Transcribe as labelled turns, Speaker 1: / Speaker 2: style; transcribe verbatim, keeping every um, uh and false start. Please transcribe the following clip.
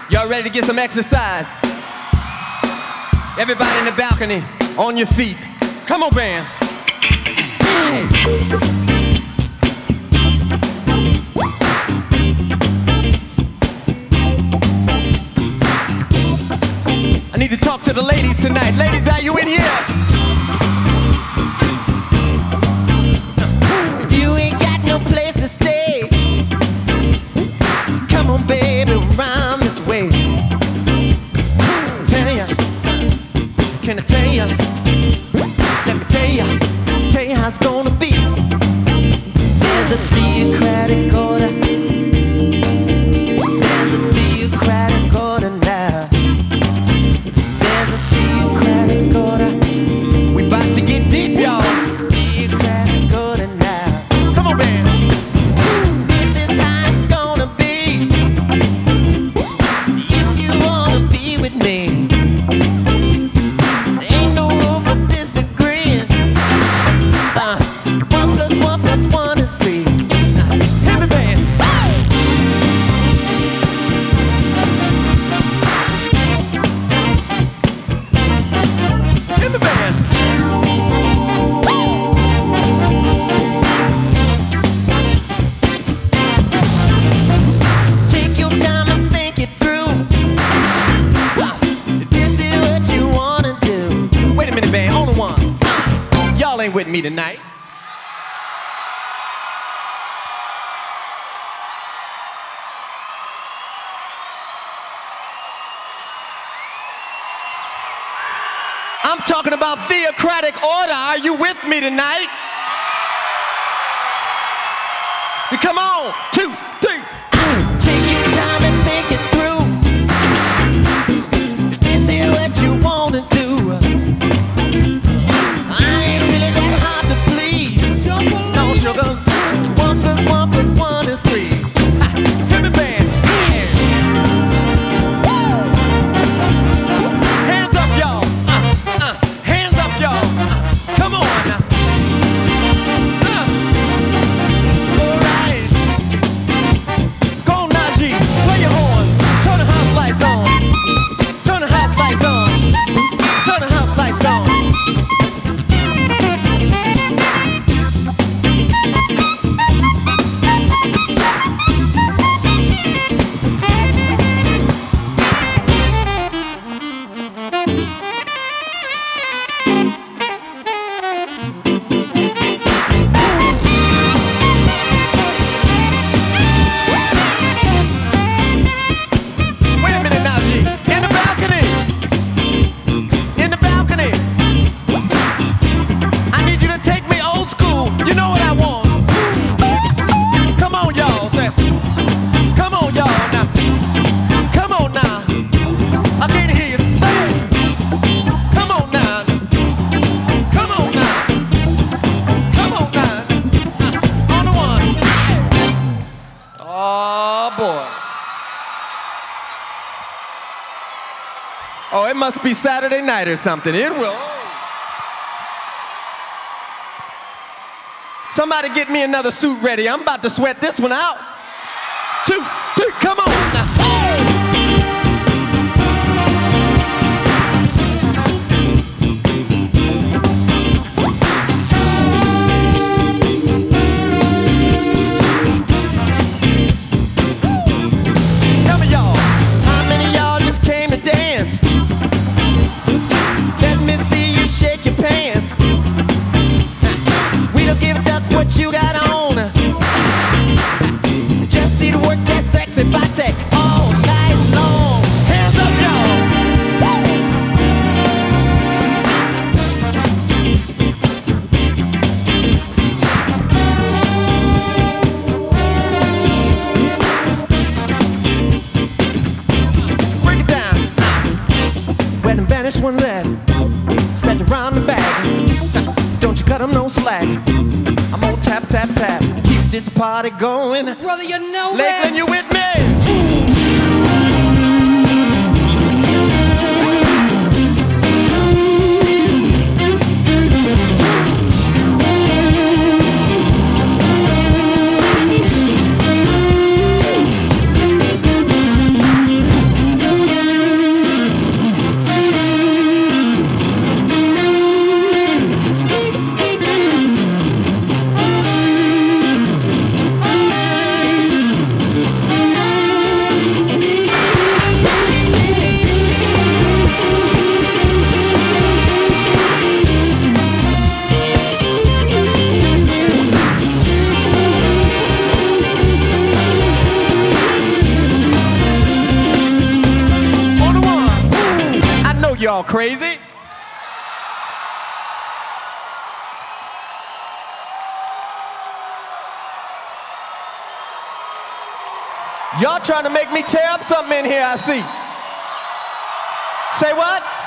Speaker 1: Y'all ready to get some exercise? Everybody in the balcony, on your feet. Come on, band. I need to talk to the ladies tonight. Ladies, are you in here? If you ain't got no place to stay, come on, baby, round this way. Tell ya, can I tell ya? Let me tell ya, tell ya how it's gonna be. There's a theocratic order. There's a theocratic order now. There's a theocratic order. We about to get deep, y'all. Theocratic order now. Come on, man. This is how it's gonna be. If you wanna be with me, there ain't no room for disagreeing. Uh, one plus one plus one is three. Uh, hear me, band. In the band. Take your time and think it through. Uh, This is what you wanna do. Wait a minute, band. Only one. Uh, Y'all ain't with me tonight. I'm talking about theocratic order. Are you with me tonight? You come on. Two, three. Take your time and think it through. This is what you wanna do. I ain't really that hard to please. No sugar. One plus one plus one is three. Ha, hear me, band. Hands up, y'all. Uh, uh, hands up, y'all. Uh, come on now. Uh, all right. Go on, Najee. Play your horn. Turn the house lights on. Turn the house lights on. Turn the house lights on. Wait a minute, Najee. In the balcony. In the balcony. I need you to take me old school. You know what I want. Come on, y'all. Say, come on, y'all. Now. Come on now. I can't hear you say it. Come on now. Come on now. Come on now. Uh, on the one. Oh, boy. Oh, it must be Saturday night or something. It will. Somebody get me another suit ready. I'm about to sweat this one out. Two, three, come on now. Tell me, y'all, how many of y'all just came to dance? Let me see you shake your pants. We don't give a duck what you got on. Just need to work that sexy body all night long. Hands up, y'all. Break it down. Where the vanished ones at? Set around the back. Don't you cut them no slack. I'm on tap, tap, tap. Keep this party going.
Speaker 2: Brother, you know
Speaker 1: Lakeland, you with me? y'all crazy? Y'all trying to make me tear up something in here, I see. Say what?